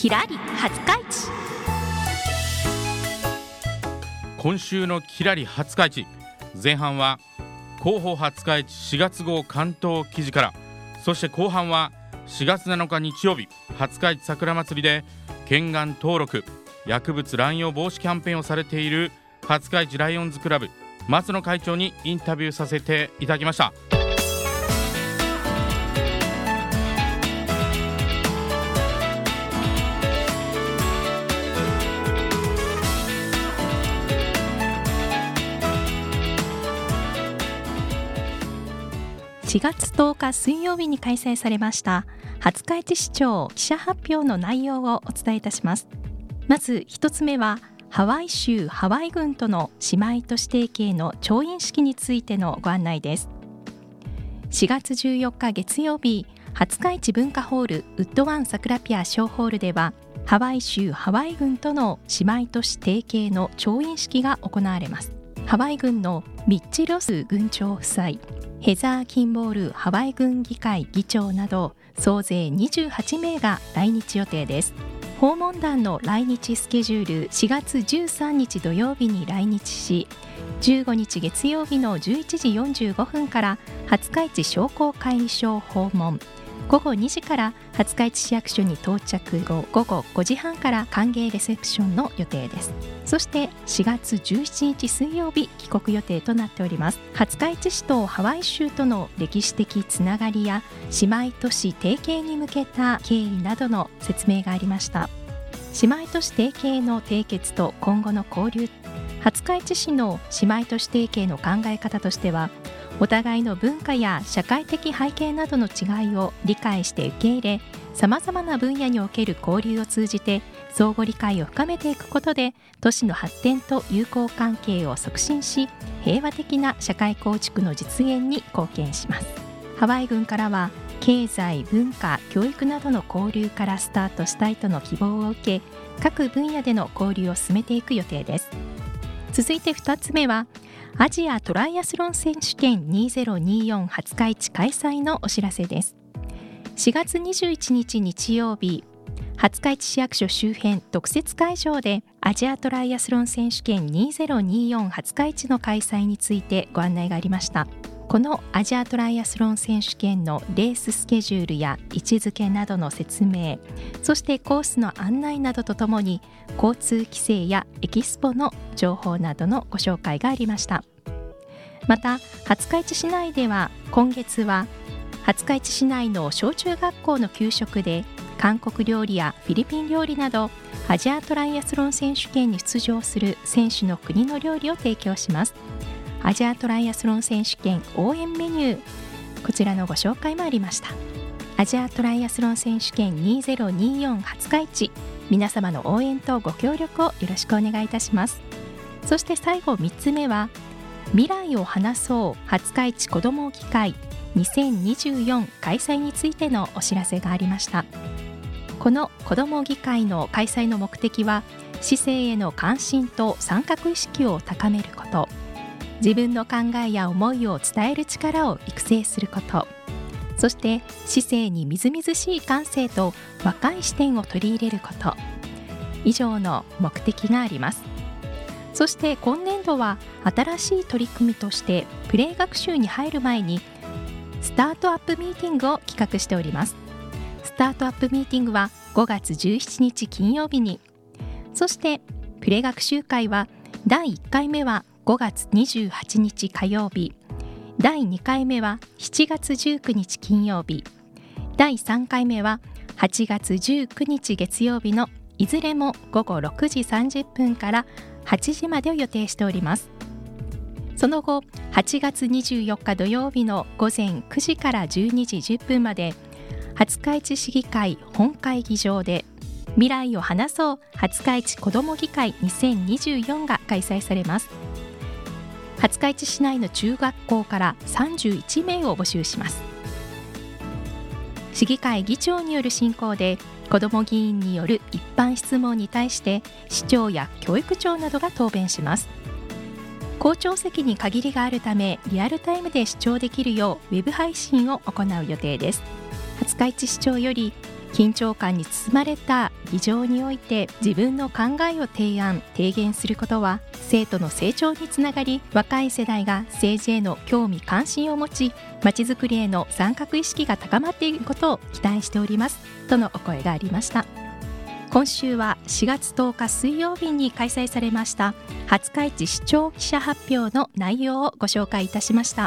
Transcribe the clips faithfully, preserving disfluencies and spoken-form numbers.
キラリ廿日市。 今週のキラリ廿日市、前半は広報廿日市しがつ号関東記事から、そして後半はしがつなのか日曜日、廿日市桜祭りで検眼登録薬物乱用防止キャンペーンをされている廿日市ライオンズクラブ松野会長にインタビューさせていただきました。 しがつとおか水曜日に開催されました廿日市市長記者発表の内容をお伝えいたします。まず一つ目は、ハワイ州ハワイ郡との姉妹都市提携の調印式についてのご案内です。しがつじゅうよっか月曜日、廿日市文化ホールウッドワン桜ピア小ホールでは、ハワイ州ハワイ郡との姉妹都市提携の調印式が行われます。ハワイ郡のミッチ・ロス郡長夫妻、ヘザー・キンボールハワイ郡議会議長など総勢にじゅうはちめいが来日予定です。訪問団の来日スケジュール、しがつじゅうさんにち土曜日に来日し、じゅうごにち月曜日のじゅういちじよんじゅうごふんから廿日市商工会議所を訪問、ごごにじから廿日市市役所に到着後、ごごごじはんから歓迎レセプションの予定です。そしてしがつじゅうしちにち水曜日、帰国予定となっております。廿日市市とハワイ州との歴史的つながりや姉妹都市提携に向けた経緯などの説明がありました。姉妹都市提携の締結と今後の交流、廿日市市の姉妹都市提携の考え方としては、お互いの文化や社会的背景などの違いを理解して受け入れ、さまざまな分野における交流を通じて相互理解を深めていくことで、都市の発展と友好関係を促進し、平和的な社会構築の実現に貢献します。ハワイ郡からは、経済、文化、教育などの交流からスタートしたいとの希望を受け、各分野での交流を進めていく予定です。続いてふたつめは、アジアトライアスロン選手権にせんにじゅうよん廿日市開催のお知らせです。しがつにじゅういちにち日曜日、廿日市市役所周辺特設会場でアジアトライアスロン選手権にせんにじゅうよん廿日市の開催についてご案内がありました。このアジアトライアスロン選手権のレーススケジュールや位置づけなどの説明、そしてコースの案内などとともに、交通規制やエキスポの情報などのご紹介がありました。また廿日市市内では、今月は廿日市市内の小中学校の給食で韓国料理やフィリピン料理など、アジアトライアスロン選手権に出場する選手の国の料理を提供します。アジアトライアスロン選手権応援メニュー、こちらのご紹介もありました。アジアトライアスロン選手権にせんにじゅうよん廿日市、皆様の応援とご協力をよろしくお願いいたします。そして最後みっつめは、未来を話そう廿日市子ども議会にせんにじゅうよん開催についてのお知らせがありました。この子ども議会の開催の目的は、市政への関心と参画意識を高めること、自分の考えや思いを伝える力を育成すること、そして市政にみずみずしい感性と若い視点を取り入れること、以上の目的があります。そして今年度は新しい取り組みとして、プレイ学習に入る前にスタートアップミーティングを企画しております。スタートアップミーティングはごがつじゅうしちにち金曜日に、そしてプレイ学習会はだいいっかいめはごがつにじゅうはちにち火曜日、だいにかいめはしちがつじゅうくにち金曜日、だいさんかいめははちがつじゅうくにち月曜日のいずれもごごろくじさんじゅっぷんからはちじまでを予定しております。その後はちがつにじゅうよっか土曜日のごぜんくじからじゅうにじじゅっぷんまで、廿日市市議会本会議場で未来を話そう廿日市子ども議会にせんにじゅうよんが開催されます。廿日市市内の中学校からさんじゅういちめいを募集します。市議会議長による進行で、子ども議員による一般質問に対して市長や教育長などが答弁します。校長席に限りがあるため、リアルタイムで視聴できるようウェブ配信を行う予定です。廿日市市長より緊張感に包まれた議場において自分の考えを提案提言することは生徒の成長につながり、若い世代が政治への興味関心を持ち、まちづくりへの参画意識が高まっていることを期待しておりますとのお声がありました。今週はしがつとおか水曜日に開催されました廿日市市長記者発表の内容をご紹介いたしました。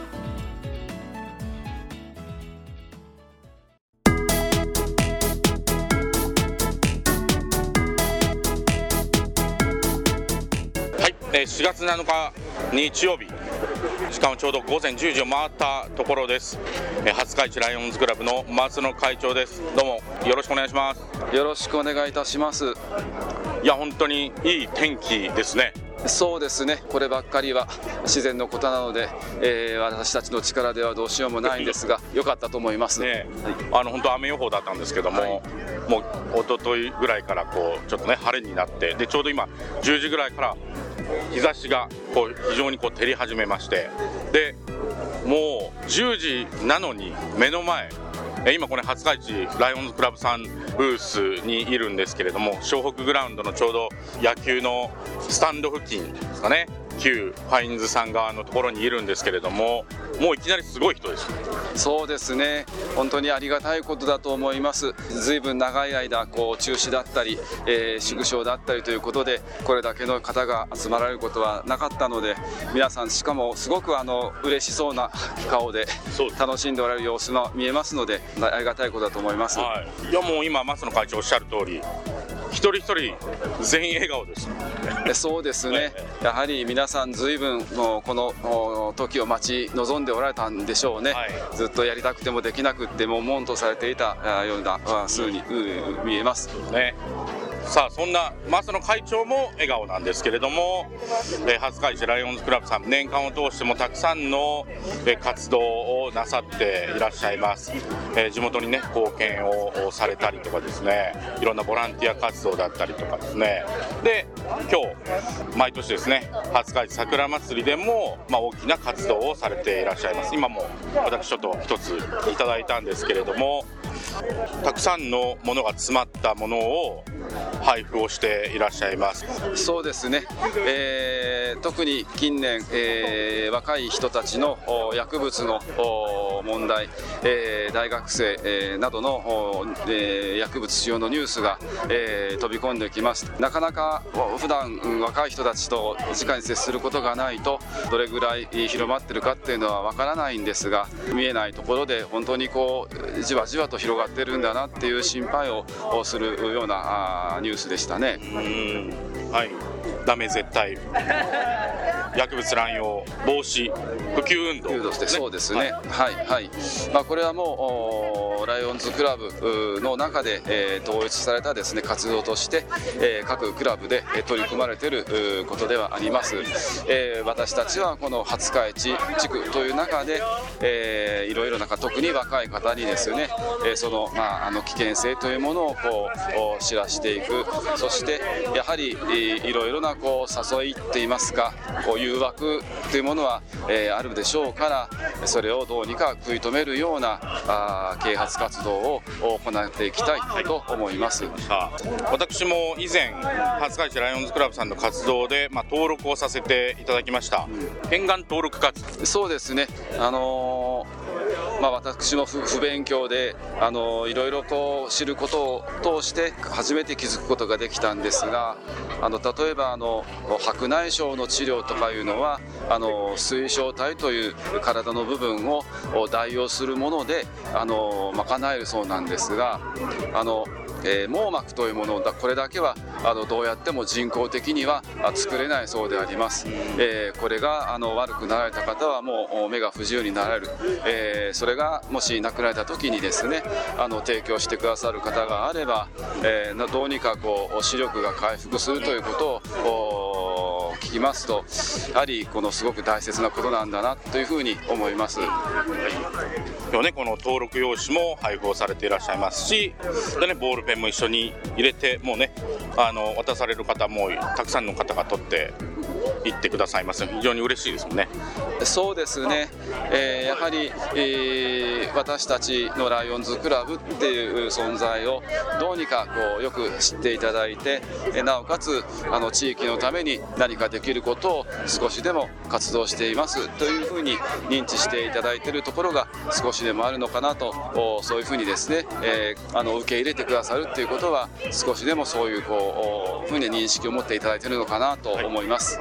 しがつなのか日曜日、時間はちょうどごぜんじゅうじを回ったところです。廿日市ライオンズクラブの松野会長です。どうもよろしくお願いします。 よろしくお願いいたします。 いや本当にいい天気ですね。 そうですね、こればっかりは自然のことなので、えー、私たちの力ではどうしようもないんですが良かったと思います、ねはい、あの本当雨予報だったんですけども、はい、もう一昨日ぐらいからこうちょっとね晴れになって、でちょうど今じゅうじぐらいから日差しがこう非常にこう照り始めまして、でもうじゅうじなのに目の前、今これ廿日市ライオンズクラブさんブースにいるんですけれども、湘北グラウンドのちょうど野球のスタンド付近ですかね、旧ファインズさん側のところにいるんですけれども、もういきなりすごい人です。 そうですね、本当にありがたいことだと思います。ずいぶん長い間こう中止だったり、えー、縮小だったりということでこれだけの方が集まられることはなかったので、皆さんしかもすごくあの嬉しそうな顔で楽しんでおられる様子が見えますので、ありがたいことだと思います、 はい、いやもう今松野会長おっしゃる通り、一人一人全員笑顔です。 そうですね、やはり皆さんずいぶんもうこの時を待ち望んでおられたんでしょうね、はい、ずっとやりたくてもできなくっても悶とされていたような風に見えます、ね。 さあそんな松野会長も笑顔なんですけれども、えー、廿日市ライオンズクラブさん年間を通してもたくさんの、えー、活動をなさっていらっしゃいます、えー、地元にね貢献をされたりとかですね、いろんなボランティア活動だったりとかですね、で今日毎年ですね廿日市桜祭りでも、まあ、大きな活動をされていらっしゃいます。今も私ちょっと一ついただいたんですけれども、たくさんのものが詰まったものを配布をしていらっしゃいます。 そうですね、えー、特に近年、えー、若い人たちの薬物の問題、えー、大学生、えー、などの、えー、薬物使用のニュースが、えー、飛び込んできます。なかなか普段若い人たちと直に接することがないとどれぐらい広まっているかっていうのはわからないんですが、見えないところで本当にこうじわじわと広がってるんだなっていう心配をするようなニュースでしたね。 うーん、はい、ダメ絶対薬物乱用防止普及運動、 運動して、そうですね、はいはいはい、まあ、これはもうライオンズクラブの中で、えー、統一されたですね活動として、えー、各クラブで取り組まれていることではあります、えー、私たちはこの廿日市地区という中で、えー、いろいろな特に若い方にですね、えー、その、まあ、あの危険性というものをこう知らしていく、そしてやはりいろいろなこう誘いっていいますか、こう誘惑というものは、えー、あるでしょうから、それをどうにか食い止めるようなあ啓発活動を行っていきたいと思います、 はい、私も以前廿日市ライオンズクラブさんの活動で、まあ、登録をさせていただきました、うん、沿岸登録活動。 そうですね、あのーまあ、私も 不, 不勉強で、あのー、いろいろこう知ることを通して初めて気づくことができたんですが、あの例えばあの白内障の治療とかいうのはあの水晶体という体の部分を代用するものであの賄えるそうなんですが、あのえー、網膜というものだ、これだけはあのどうやっても人工的には作れないそうであります、えー、これがあの悪くなられた方はもう目が不自由になられる、えー、それがもし亡くなられた時にですねあの提供してくださる方があれば、えー、どうにかこう視力が回復するということを聞きますと、やはりこのすごく大切なことなんだなというふうに思います、はい、 今日ねこの登録用紙も配布をされていらっしゃいますし、でねボールペンも一緒に入れてもうねあの渡される方もたくさんの方が取って言ってくださいます。非常に嬉しいですもんね。 そうですね、えー、やはり、えー、私たちのライオンズクラブっていう存在をどうにかこうよく知っていただいて、なおかつあの地域のために何かできることを少しでも活動していますというふうに認知していただいているところが少しでもあるのかなと、そういうふうにですね、えー、あの受け入れてくださるということは少しでもそういうこうふうに認識を持っていただいているのかなと思います。 はい、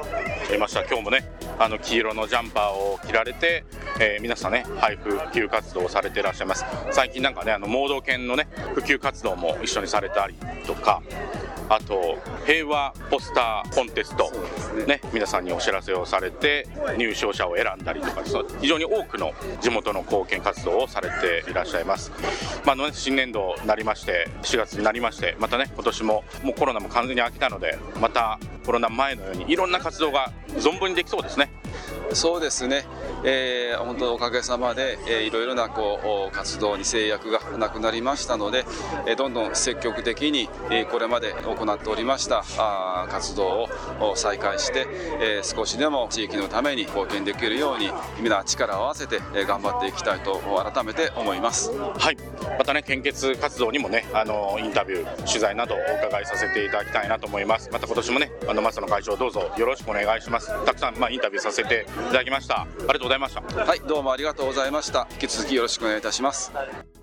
いました今日もねあの黄色のジャンパーを着られて、えー、皆さんね配布普及活動をされていらっしゃいます。最近なんかねあの盲導犬のね普及活動も一緒にされたりとか、あと平和ポスターコンテスト、ねね、皆さんにお知らせをされて入賞者を選んだりとか、非常に多くの地元の貢献活動をされていらっしゃいます。まあね、新年度になりましてしがつになりまして、またね今年ももうコロナも完全に明けたので、またコロナ前のようにいろんな活動が存分にできそうですね。 そうですね、えー、本当おかげさまで、えー、いろいろなこう活動に制約がなくなりましたので、えー、どんどん積極的に、えー、これまで行っておりましたあ活動を再開して、えー、少しでも地域のために貢献できるように皆力を合わせて、えー、頑張っていきたいと改めて思います。 はい、またね献血活動にもねあのインタビュー取材などをお伺いさせていただきたいなと思います。また今年もねあの松野会長どうぞよろしくお願いします。たくさん、まあ、インタビューさせていただきました。ありがとうございました。 はい、どうもありがとうございました。引き続きよろしくお願いいたします。